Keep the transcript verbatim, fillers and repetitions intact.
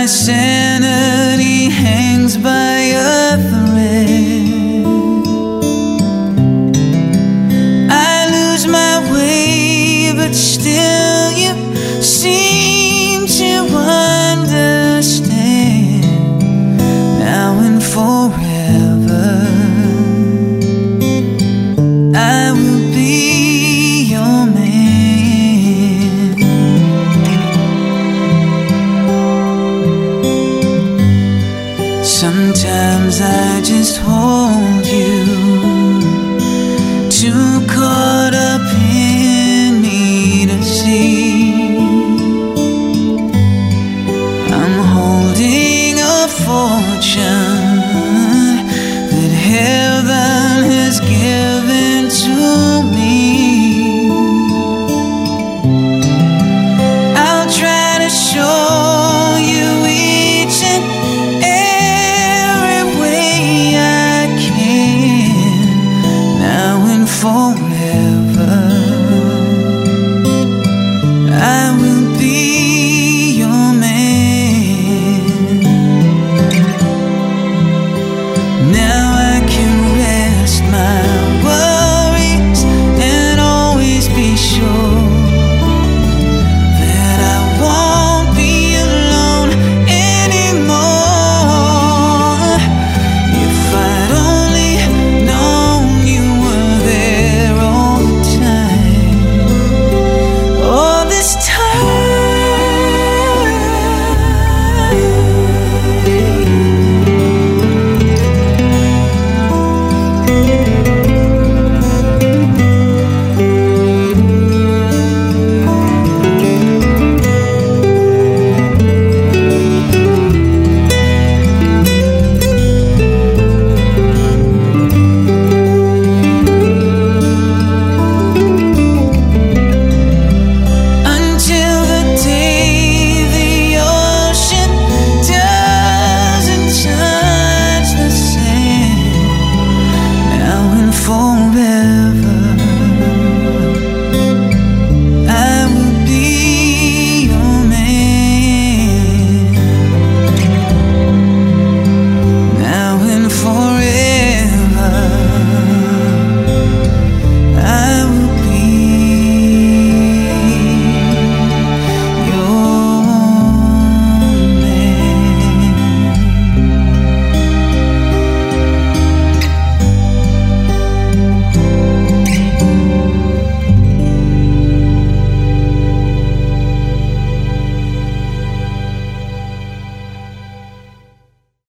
my sanity hangs by a thread. I lose my way, but still you seem to understand. Now and forever, I will be your man. Sometimes I just hold you, too caught up in me to see. I'm holding a fortune